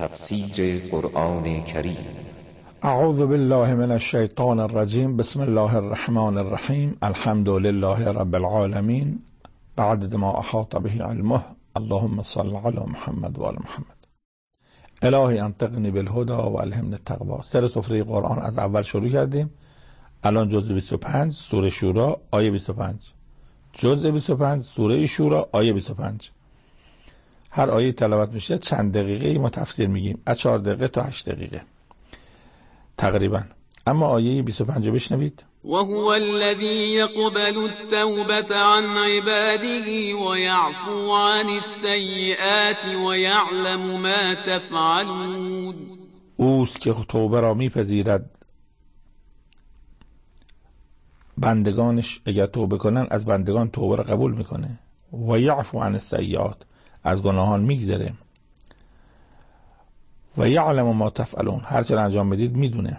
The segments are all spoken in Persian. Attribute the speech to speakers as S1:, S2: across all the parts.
S1: تفسیر قرآن کریم.
S2: اعوذ بالله من الشیطان الرجیم. بسم الله الرحمن الرحیم. الحمد لله رب العالمین. بعد ما احاط به علمه. اللهم صل علی محمد و آل محمد. الهی انطقنی بالهدى و الهمنی التقوی. سر سفره قرآن از اول شروع کردیم. الان جزء 25 سوره شورا آیه 25. جزء 25 سوره شورا آیه 25. هر آیه تلاوت میشه چند دقیقه ما تفسیر میگیم، از 4 دقیقه تا 8 دقیقه تقریبا. اما آیه 25 رو بشنوید.
S3: وهو الذي يقبل التوبة عن عباده ويعفو عن السيئات ويعلم ما تفعلون.
S2: اوست که توبه را میپذیرد بندگانش اگر توبه کنن، از بندگان توبه را قبول میکنه. و یعفو عن السیئات، از گناهان میگذره. و یعلم ما تفعلون، هر چه انجام بدید میدونه.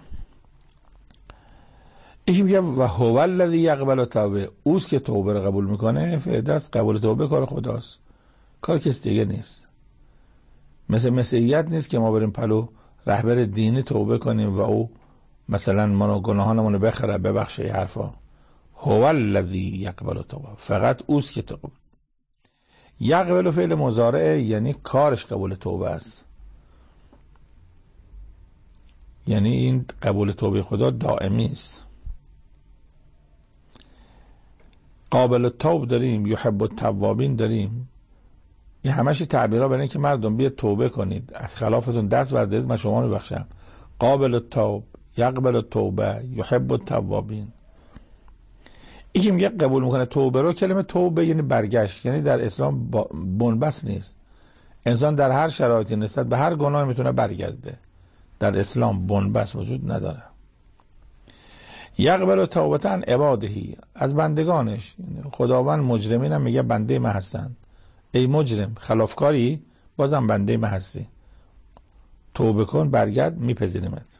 S2: یکی میگه و هو الذی یقبل التوبه، اوست که توبه را قبول میکنه. فداست قبول توبه کار خداست، کار کسی دیگه نیست. مثل مسیحیت نیست که ما بریم پلو رهبر دینی توبه کنیم و او مثلا ما گناهانمون رو بخره ببخشه. این حرفا. هو الذی یقبل التوبه، فقط اوست که توبه. یقبل فعل مضارع یعنی کارش قبول توبه است، یعنی این قبول توبه خدا دائمی است. قابل التوب داریم، یحب التوابین داریم. این همش تعبیرها برای اینکه مردم بیاد توبه کنید، از خلافتون دست بردارید من شما رو بخشم. قابل التوب، یقبل التوبه، یحب التوابین. یکی میگه قبول میکنه توبه رو. کلمه توبه یعنی برگشت، یعنی در اسلام بنبست نیست. انسان در هر شرایطی نسبت به هر گناه میتونه برگرده. در اسلام بنبست وجود نداره. یقبل توبه عن عبادهی، از بندگانش. خداوند مجرمین هم میگه بنده من هستن. ای مجرم خلافکاری، بازم بنده من هستی، توبه کن برگرد میپذیرمت.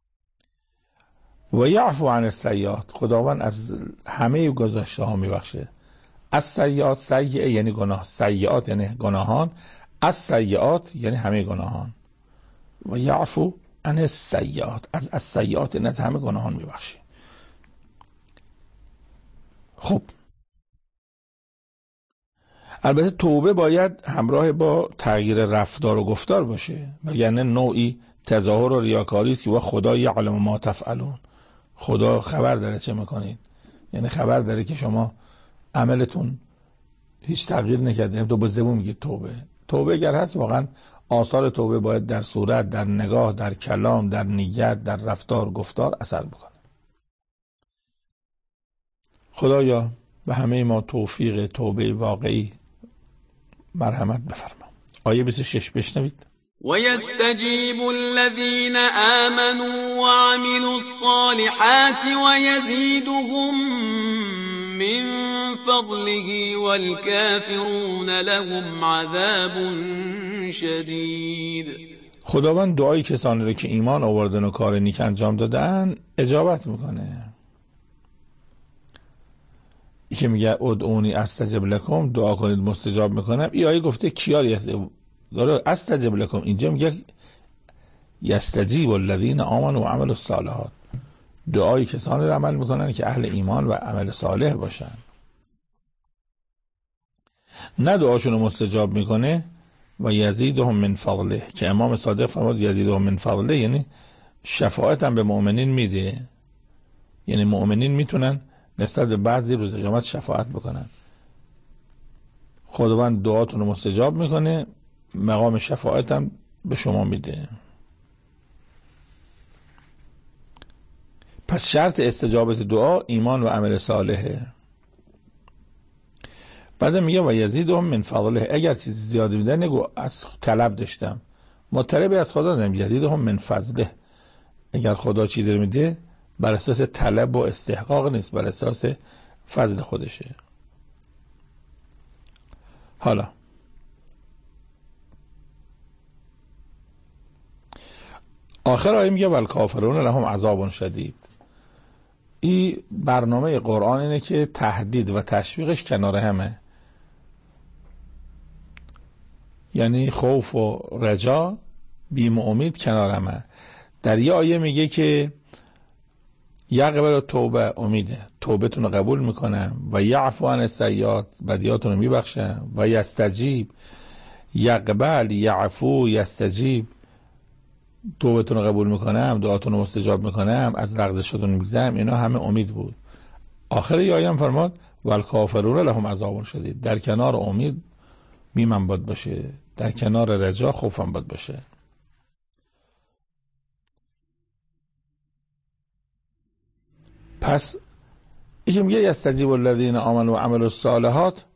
S2: و یعفو عن السیئات، خداوند از همه گذشته ها میبخشه. از سیئات، سیئه یعنی گناه، سیئات یعنی گناهان، از سیئات یعنی همه گناهان. و یعفو عن السیئات، از سیئات یعنی از همه گناهان میبخشه. خب البته توبه باید همراه با تغییر رفتار و گفتار باشه، وگرنه نوعی تظاهر و ریاکاری است. و خدا یعلم ما تفعلون، خدا خبر داره چه میکنید، یعنی خبر داره که شما عملتون هیچ تغییر نکرده، تو با زبون میگید توبه. توبه اگر هست واقعا آثار توبه باید در صورت، در نگاه، در کلام، در نیت، در رفتار گفتار اثر بکنه. خدایا به همه ما توفیق توبه واقعی مرحمت بفرما. آیه 26 بشنوید.
S3: ويستجيب الذين آمنوا وعملوا الصالحات ويزيدهم من فضله والكافرون لهم عذاب شدید.
S2: خداوند دعای کسانی را که ایمان آوردن و کار نیک انجام دادن اجابت میکنه. که میگه ادعونی استجب لکم، دعا کنید مستجاب میکنم. این آیه گفته کیاری داره استجب لکم، اینجا میگه یستجیب الذین آمنوا و عملوا الصالحات، دعای کسانی را عمل میکنن که اهل ایمان و عمل صالح باشن. نه دعاشون رو مستجاب میکنه. و یزیدهم من فضله، که امام صادق فرمود یزیدهم من فضله یعنی شفاعت هم به مؤمنین میده، یعنی مؤمنین میتونن نسبت به بعضی روز قیامت شفاعت بکنن. خداوند دعاتون رو مستجاب میکنه، مقام شفاعت هم به شما میده. پس شرط استجابت دعا ایمان و عمل صالحه. بعد میگه و یزیدهم من فضله، اگر چیز زیادی میدن نگو از طلب داشتم، مطلبی از خدا دارم. یزیدهم من فضله، اگر خدا چیزی رو میده بر اساس طلب و استحقاق نیست، بر اساس فضل خودشه. حالا آخر آیه میگه والکافرون لهم عذاب شدید. این برنامه قرآن اینه که تهدید و تشویقش کنار همه، یعنی خوف و رجا بیم امید کنارمه. در یه آیه میگه که یقبل توبه، امیده، توبتون رو قبول میکنم، و یعفو عن السیئات، بدیاتون رو میبخشم، و یستجیب، یقبل، یعفو، یستجیب، توبتون رو قبول میکنم، دعاتون رو مستجاب میکنم، از لغزشتون میگذرم. اینا همه امید بود. آخر یه آیه هم فرماد والکافرون لهم عذاب شدید. در کنار امید میمن باد باشه، در کنار رجا خوفم باد باشه. پس ایشون میگه یستجیب الذین آمنوا و عملوا الصالحات،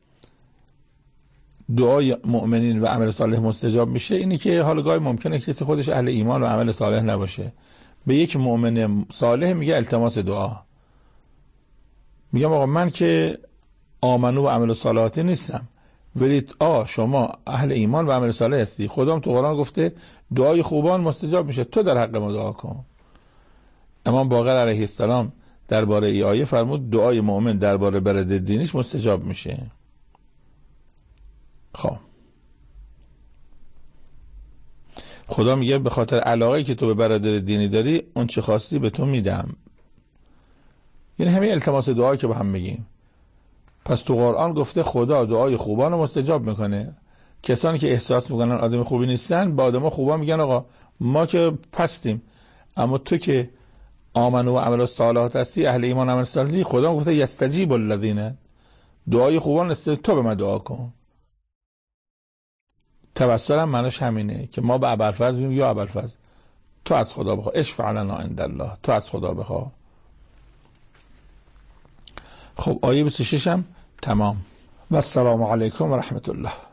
S2: دعای مؤمنین و عمل صالح مستجاب میشه. اینی که حالا گاهی ممکنه کسی خودش اهل ایمان و عمل صالح نباشه، به یک مؤمن صالح میگه التماس دعا. میگم آقا من که آمنو و عمل صالحاتی نیستم، ولی شما اهل ایمان و عمل صالح هستی. خودم تو قرآن گفته دعای خوبان مستجاب میشه، تو در حق ما دعا کن. امام باقر علیه السلام درباره ای آیه فرمود دعای مؤمن درباره برادر دینیش مستجاب میشه. خب خدا میگه به خاطر علاقه‌ای که تو به برادر دینی داری، اون چه خواستی به تو میدم. یعنی همین التماس دعایی که با هم میگیم. پس تو قرآن گفته خدا دعای خوبان رو مستجاب میکنه. کسانی که احساس میکنن آدم خوبی نیستن، با آدم خوبان میگن آقا ما که پستیم، اما تو که آمنو و عمل الصالحات هستی، اهل ایمان و عمل صالحی، خدا گفته یستجیب الذین، دعای خوبان است، تو به من دعا کن. توسل هم معناش همینه که ما به ابوالفضل میگیم یا ابوالفضل تو از خدا بخوا، اشفع لنا عند الله، تو از خدا بخوا. خب آیه 26 هم تمام. و السلام علیکم و رحمت الله.